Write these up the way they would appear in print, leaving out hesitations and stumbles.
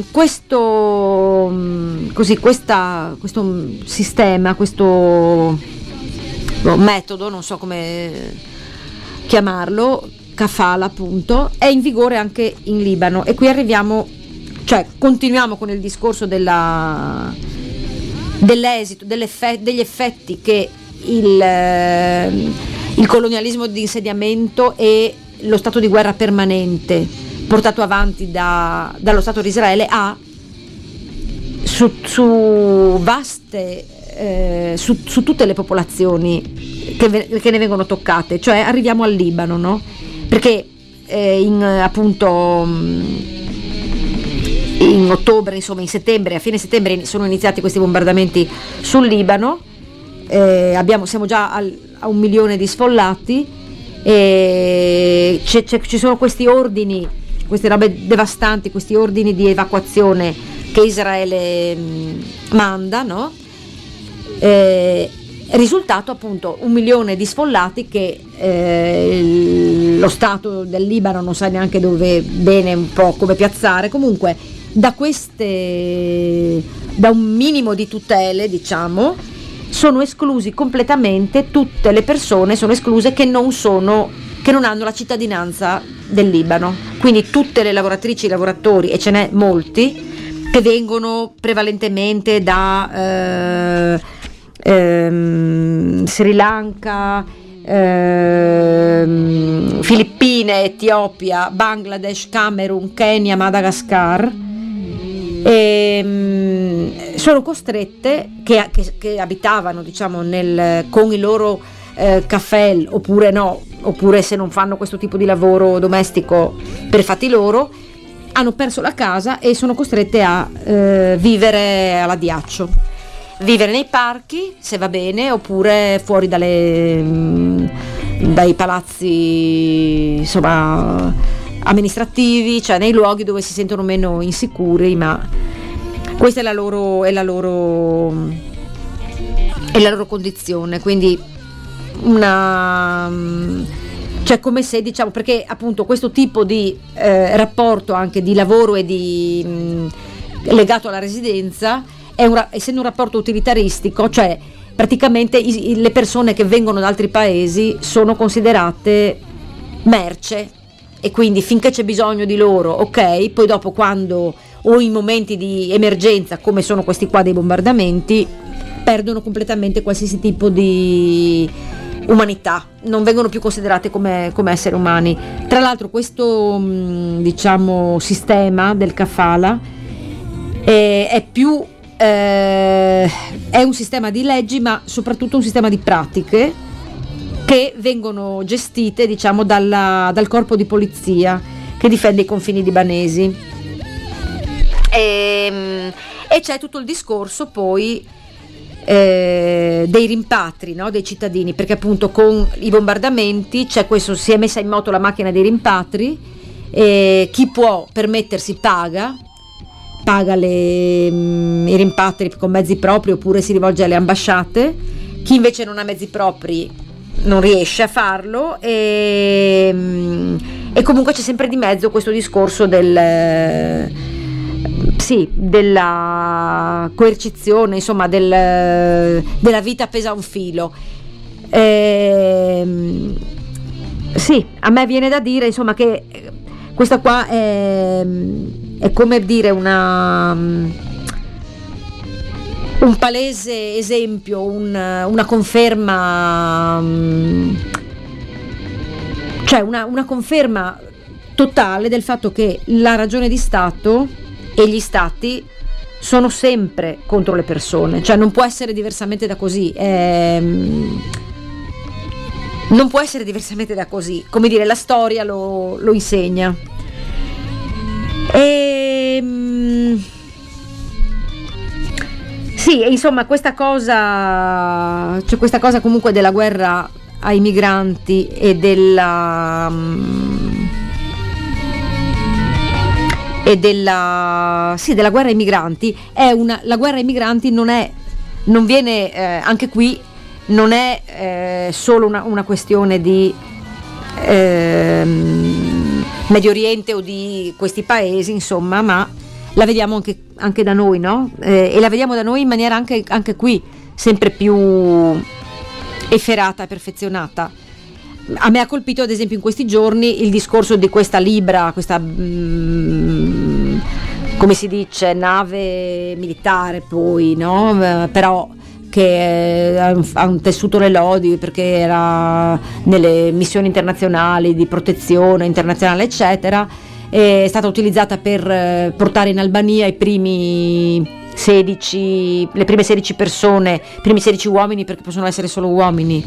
questo sistema, questo metodo, non so come chiamarlo, kafala appunto, è in vigore anche in Libano, e qui continuiamo con il discorso dell'esito, degli effetti che il colonialismo di insediamento e lo stato di guerra permanente portato avanti dallo Stato di Israele ha su vaste su tutte le popolazioni che ne vengono toccate. Cioè arriviamo al Libano, no? Perché in ottobre, insomma in settembre, a fine settembre sono iniziati questi bombardamenti sul Libano. Siamo già a 1 milione di sfollati, e ci sono questi ordini, queste robe devastanti, questi ordini di evacuazione che Israele manda, no? Risultato appunto 1 milione di sfollati che lo Stato del Libano non sa neanche bene un po' come piazzare. Comunque da un minimo di tutele, diciamo, sono esclusi completamente tutte le persone, sono escluse che non hanno la cittadinanza del Libano, quindi tutte le lavoratrici e i lavoratori, e ce n'è molti, che vengono prevalentemente da Sri Lanka, Filippine, Etiopia, Bangladesh, Camerun, Kenya, Madagascar, sono costrette, che abitavano, diciamo, con i loro kafel, oppure se non fanno questo tipo di lavoro domestico per fatti loro, hanno perso la casa e sono costrette a vivere all'addiaccio, vivere nei parchi se va bene, oppure fuori dai palazzi, insomma, amministrativi, cioè nei luoghi dove si sentono meno insicuri, ma questa è la loro condizione. Quindi cioè come se, diciamo, perché appunto questo tipo di rapporto anche di lavoro e legato alla residenza essendo un rapporto utilitaristico, cioè praticamente le persone che vengono da altri paesi sono considerate merce, e quindi finché c'è bisogno di loro, ok, poi dopo, quando o in momenti di emergenza come sono questi qua dei bombardamenti, perdono completamente qualsiasi tipo di umanità, non vengono più considerate come esseri umani. Tra l'altro questo diciamo sistema del kafala è un sistema di leggi, ma soprattutto un sistema di pratiche che vengono gestite, diciamo, dal corpo di polizia che difende i confini libanesi, e c'è tutto il discorso poi dei rimpatri, no? Dei cittadini, perché appunto con i bombardamenti si è messa in moto la macchina dei rimpatri, chi può permettersi paga i rimpatri con mezzi propri, oppure si rivolge alle ambasciate. Chi invece non ha mezzi propri non riesce a farlo, e comunque c'è sempre di mezzo questo discorso della coercizione, insomma, della vita appesa a un filo. Sì, a me viene da dire, insomma, che questa qua è come dire un palese esempio, una conferma, cioè una conferma totale del fatto che la ragione di Stato e gli stati sono sempre contro le persone, cioè non può essere diversamente da così, non può essere diversamente da così, come dire, la storia lo insegna. Sì, insomma, questa cosa comunque della guerra ai migranti e della guerra ai migranti la guerra ai migranti non viene anche qui non è solo una questione di Medio Oriente o di questi paesi, insomma, ma la vediamo anche da noi, no? E la vediamo da noi in maniera anche qui sempre più efferata e perfezionata. A me ha colpito ad esempio in questi giorni il discorso di questa Libra, questa come si dice, nave militare poi, no? Però che ha un tessuto nell'odio perché era nelle missioni internazionali di protezione internazionale eccetera, è stata utilizzata per portare in Albania le prime 16 persone, i primi 16 uomini, perché possono essere solo uomini,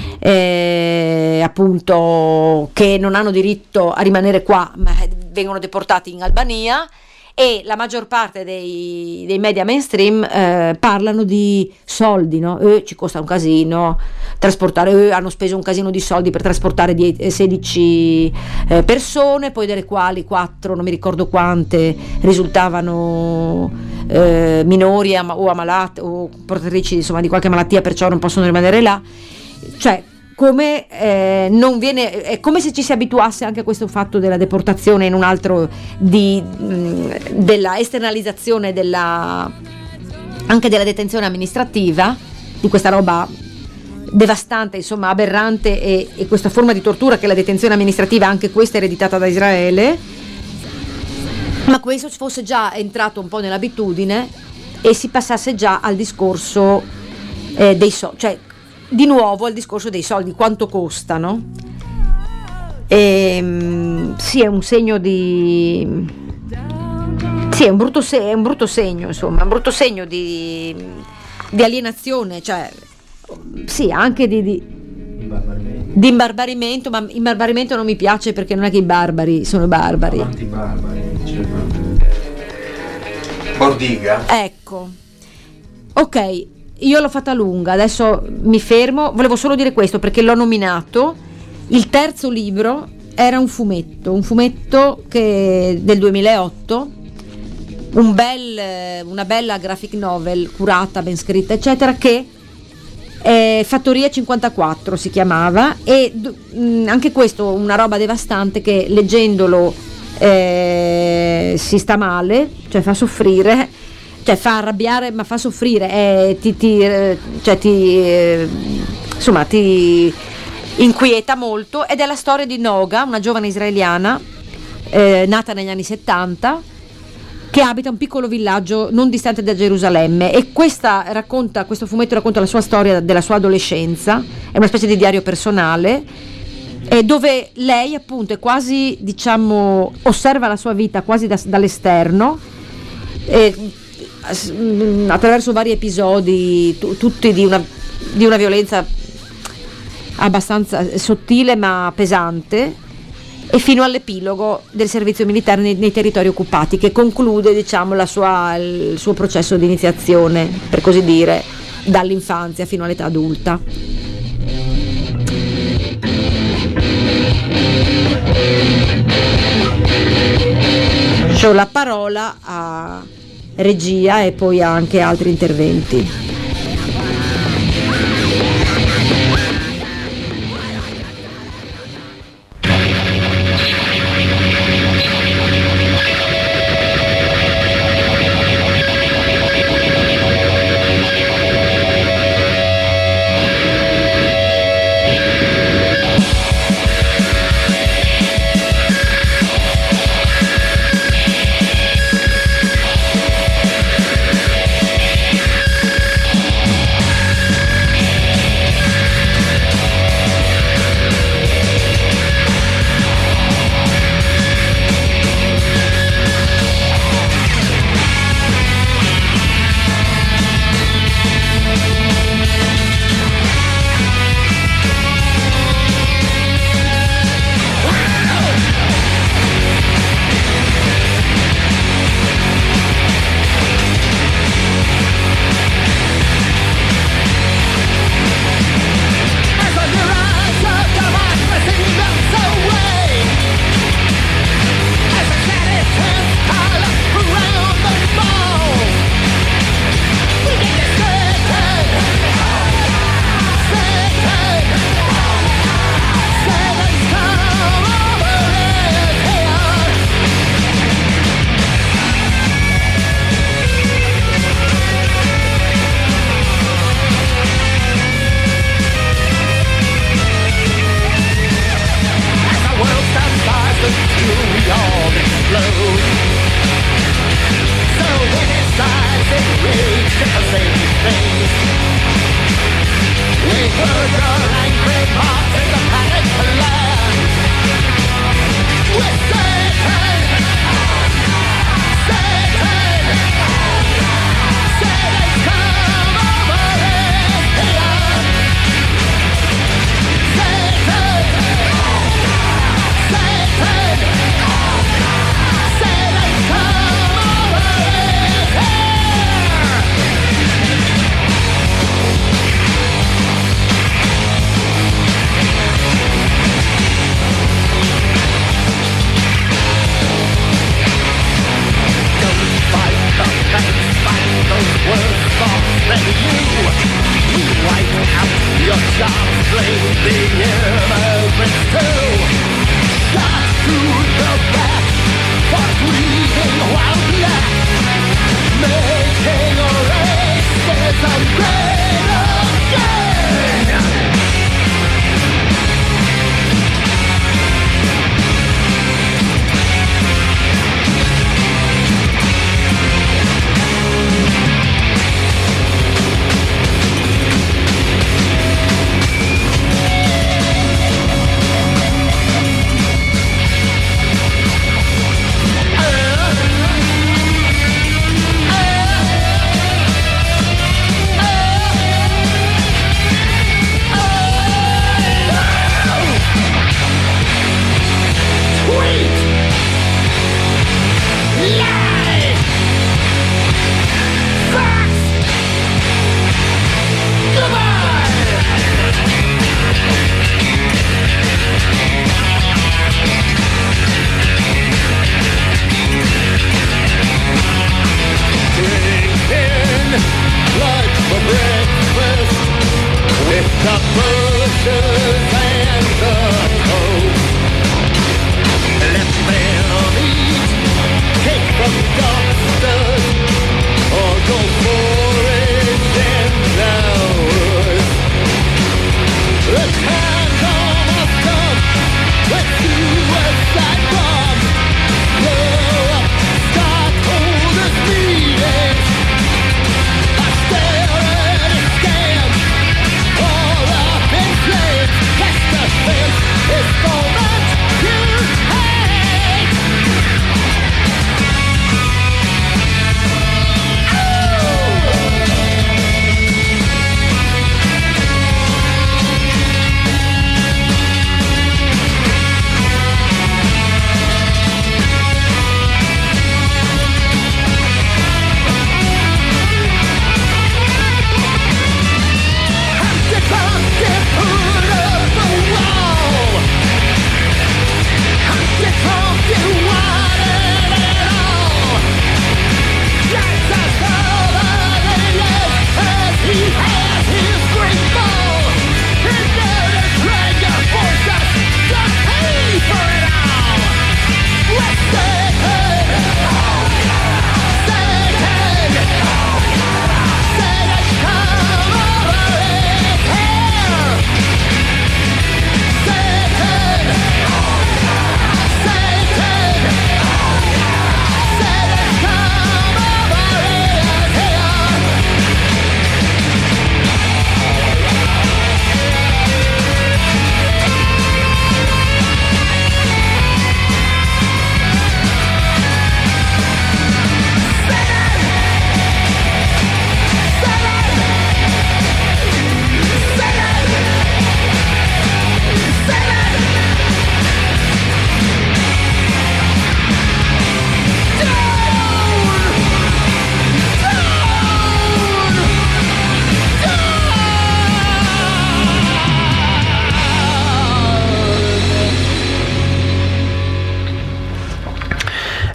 appunto, che non hanno diritto a rimanere qua ma vengono deportati in Albania. E la maggior parte dei media mainstream parlano di soldi, no? Ci costa un casino trasportare, hanno speso un casino di soldi per trasportare 16 persone, poi delle quali 4, non mi ricordo quante, risultavano minori o ammalate o portatrici insomma di qualche malattia, perciò non possono rimanere là. Cioè, come non viene, è come se ci si abituasse anche a questo fatto della deportazione in un altro della esternalizzazione anche della detenzione amministrativa, di questa roba devastante, insomma aberrante, e questa forma di tortura che è la detenzione amministrativa, anche questa ereditata da Israele, ma questo fosse già entrato un po' nell'abitudine e si passasse già al discorso dei soldi, cioè di nuovo al discorso dei soldi, quanto costano. Sì, è un segno di sì, è un brutto segno, insomma, un brutto segno di alienazione, cioè sì, anche di imbarbarimento, ma imbarbarimento non mi piace perché non è che i barbari sono barbari. Bordiga. Ecco. Ok. Io l'ho fatta lunga, adesso mi fermo. Volevo solo dire questo perché l'ho nominato. Il terzo libro era un fumetto che del 2008, una bella graphic novel curata, ben scritta, eccetera, che Fattoria 54 si chiamava, e anche questo una roba devastante che leggendolo si sta male, cioè fa soffrire. Cioè fa arrabbiare ma fa soffrire, insomma ti inquieta molto, ed è la storia di Noga, una giovane israeliana nata negli anni 70, che abita un piccolo villaggio non distante da Gerusalemme, e questo fumetto racconta la sua storia della sua adolescenza, è una specie di diario personale, dove lei appunto è quasi, diciamo, osserva la sua vita quasi dall'esterno, attraverso vari episodi tutti di una violenza abbastanza sottile ma pesante, e fino all'epilogo del servizio militare nei territori occupati, che conclude, diciamo, il suo processo di iniziazione, per così dire, dall'infanzia fino all'età adulta. C'ho la parola a regia e poi anche altri interventi.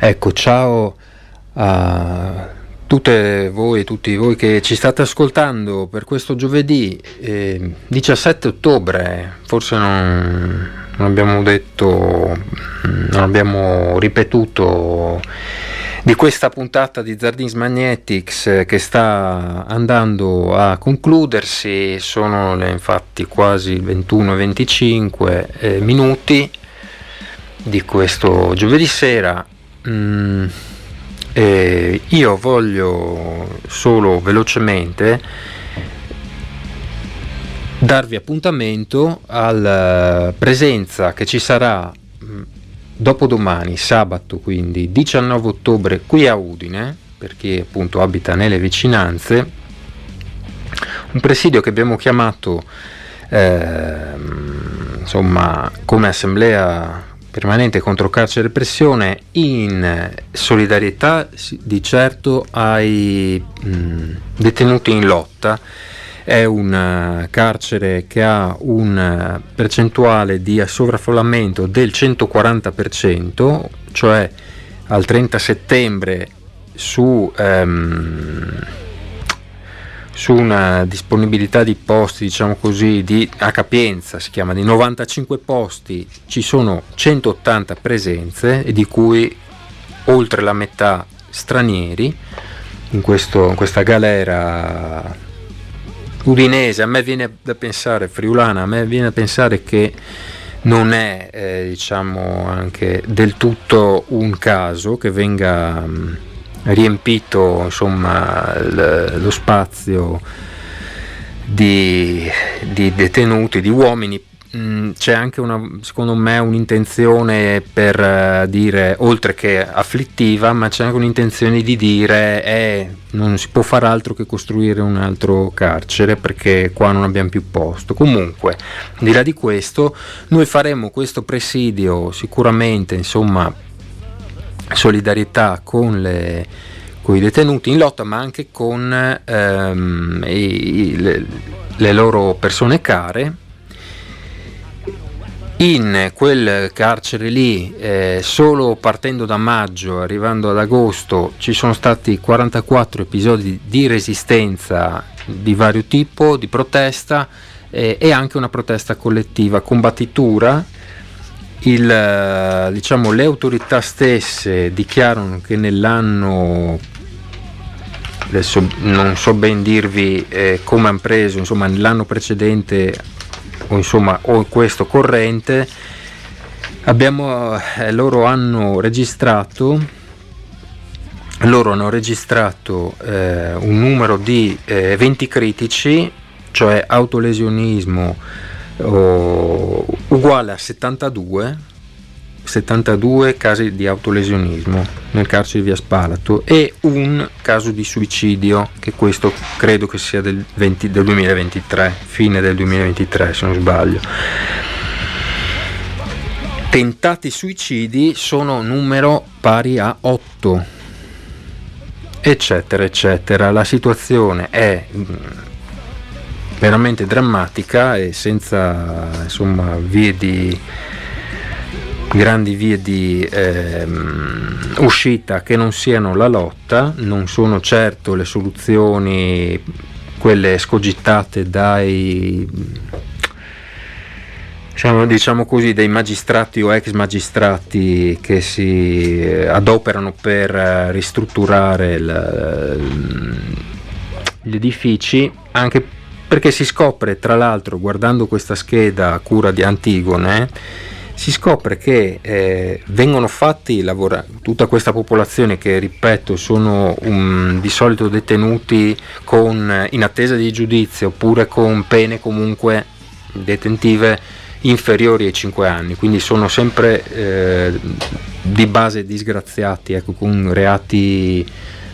Ecco, ciao a tutte voi e tutti voi che ci state ascoltando per questo giovedì 17 ottobre. Forse non abbiamo detto, non abbiamo ripetuto di questa puntata di Zardins Magnetics che sta andando a concludersi. Sono infatti quasi 21-25 minuti di questo giovedì sera. Io voglio solo velocemente darvi appuntamento alla presenza che ci sarà dopodomani, sabato, quindi 19 ottobre, qui a Udine, per chi appunto abita nelle vicinanze, un presidio che abbiamo chiamato insomma come assemblea permanente contro carcere e repressione, in solidarietà di certo ai detenuti in lotta. È un carcere che ha un percentuale di sovraffollamento del 140%, cioè al 30 settembre su una disponibilità di posti, diciamo così, a capienza, si chiama, di 95 posti, ci sono 180 presenze, e di cui oltre la metà stranieri in questa galera udinese. A me viene da pensare, friulana, a me viene da pensare che non è diciamo anche del tutto un caso che venga riempito, insomma, lo spazio di detenuti, di uomini. C'è anche secondo me un'intenzione per dire, oltre che afflittiva, ma c'è anche un'intenzione di dire non si può fare altro che costruire un altro carcere perché qua non abbiamo più posto. Comunque, di là di questo, noi faremo questo presidio sicuramente, insomma, solidarietà con i detenuti in lotta, ma anche con le loro persone care. In quel carcere lì, solo partendo da maggio, arrivando ad agosto, ci sono stati 44 episodi di resistenza di vario tipo, di protesta, e anche una protesta collettiva, combattitura. Diciamo, le autorità stesse dichiarano che nell'anno, adesso non so ben dirvi come hanno preso, insomma, nell'anno precedente o questo corrente, loro hanno registrato un numero di eventi critici, cioè autolesionismo uguale a 72 casi di autolesionismo nel carcere di Via Spalato e un caso di suicidio, che questo credo che sia del 2023, fine del 2023 se non sbaglio. Tentati suicidi sono numero pari a 8, eccetera eccetera. La situazione è veramente drammatica e senza, insomma, grandi vie di uscita che non siano la lotta. Non sono certo le soluzioni quelle escogitate dai, diciamo così, dei magistrati o ex magistrati che si adoperano per ristrutturare gli edifici, anche perché si scopre, tra l'altro, guardando questa scheda a cura di Antigone, si scopre che vengono fatti lavorare tutta questa popolazione che, ripeto, sono di solito detenuti in attesa di giudizio oppure con pene comunque detentive inferiori ai 5 anni, quindi sono sempre di base disgraziati, ecco, con reati,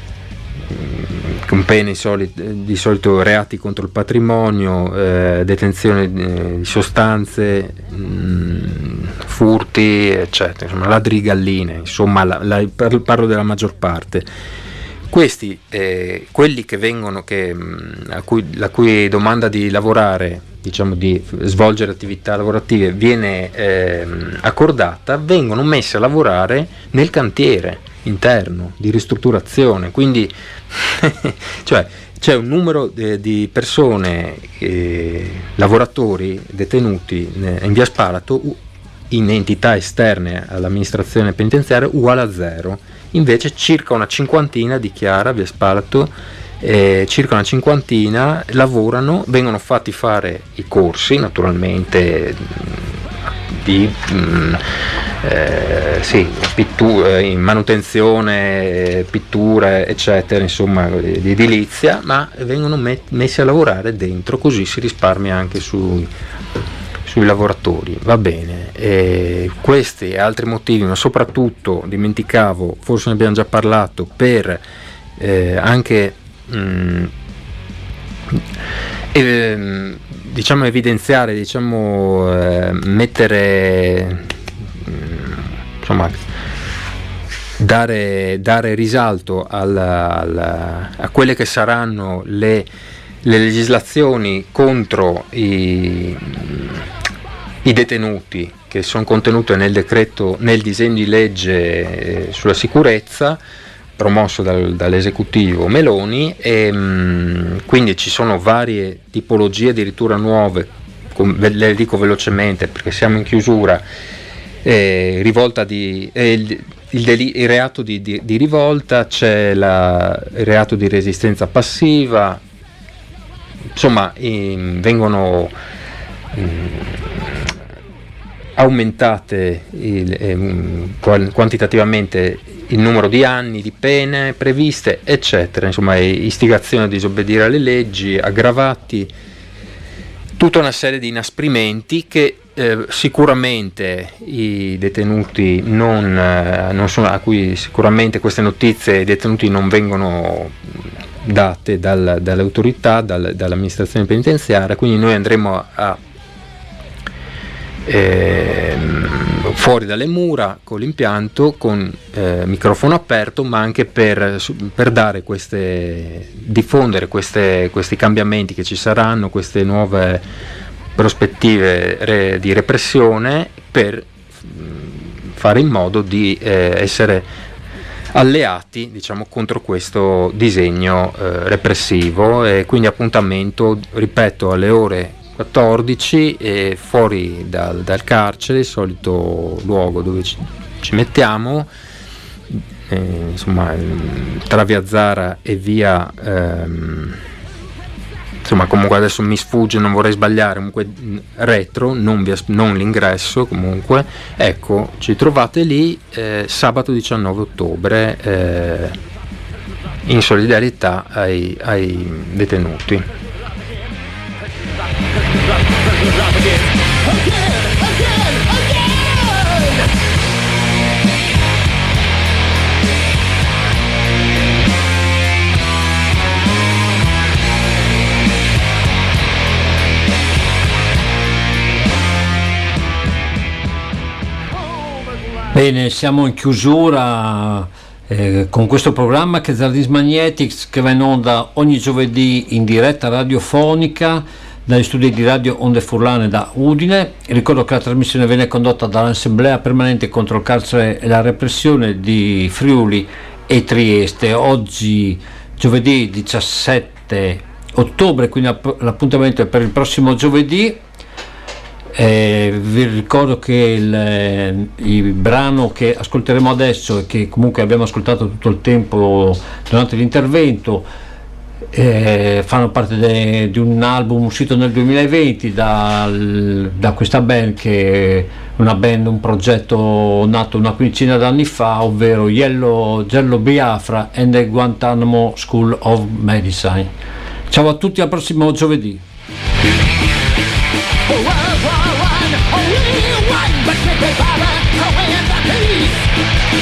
con pene di solito reati contro il patrimonio, detenzione di sostanze, furti, eccetera, insomma, ladri di galline, insomma, parlo della maggior parte. Questi, quelli che vengono, la cui domanda di lavorare, diciamo di svolgere attività lavorative viene accordata, vengono messi a lavorare nel cantiere, interno, di ristrutturazione, quindi cioè c'è un numero di persone, lavoratori detenuti in via Spalato in entità esterne all'amministrazione penitenziaria uguale a 0. Invece circa una cinquantina, dichiara via Spalato, circa una cinquantina lavorano, vengono fatti fare i corsi naturalmente di in manutenzione, pittura, eccetera, insomma di edilizia, ma vengono messi a lavorare dentro, così si risparmia anche sui lavoratori. Va bene, questi e altri motivi, ma soprattutto dimenticavo, forse ne abbiamo già parlato, per anche diciamo evidenziare, mettere, insomma dare risalto a quelle che saranno le legislazioni contro i detenuti, che sono contenute nel disegno di legge sulla sicurezza promosso dall'esecutivo Meloni, e quindi ci sono varie tipologie addirittura nuove, le dico velocemente perché siamo in chiusura. Il reato di rivolta, c'è il reato di resistenza passiva, insomma vengono aumentate quantitativamente il numero di anni di pene previste, eccetera, insomma istigazione a disobbedire alle leggi, aggravati, tutta una serie di inasprimenti che sicuramente i detenuti non sono, a cui sicuramente queste notizie i detenuti non vengono date dalle autorità, dall'amministrazione penitenziaria, quindi noi andremo fuori dalle mura con l'impianto, con microfono aperto, ma anche per dare diffondere questi cambiamenti che ci saranno, queste nuove prospettive di repressione, per fare in modo di essere alleati, diciamo, contro questo disegno repressivo. E quindi appuntamento, ripeto, alle ore 14 fuori dal carcere, il solito luogo dove ci mettiamo, insomma tra via Zara e via insomma, comunque adesso mi sfugge, non vorrei sbagliare, comunque retro, non l'ingresso, comunque ecco, ci trovate lì sabato 19 ottobre in solidarietà ai detenuti. Bene, siamo in chiusura con questo programma che è Zardis Magnetics, che va in onda ogni giovedì in diretta radiofonica dagli studi di Radio Onde Furlane da Udine. Ricordo che la trasmissione viene condotta dall'Assemblea Permanente contro il carcere e la repressione di Friuli e Trieste. Oggi giovedì 17 ottobre, quindi l'appuntamento è per il prossimo giovedì. Vi ricordo che il brano che ascolteremo adesso, e che comunque abbiamo ascoltato tutto il tempo durante l'intervento, fanno parte di un album uscito nel 2020 da questa band, che è un progetto nato una quindicina d'anni fa, ovvero Yellow Biafra and the Guantanamo School of Medicine. Ciao a tutti, al prossimo giovedì. But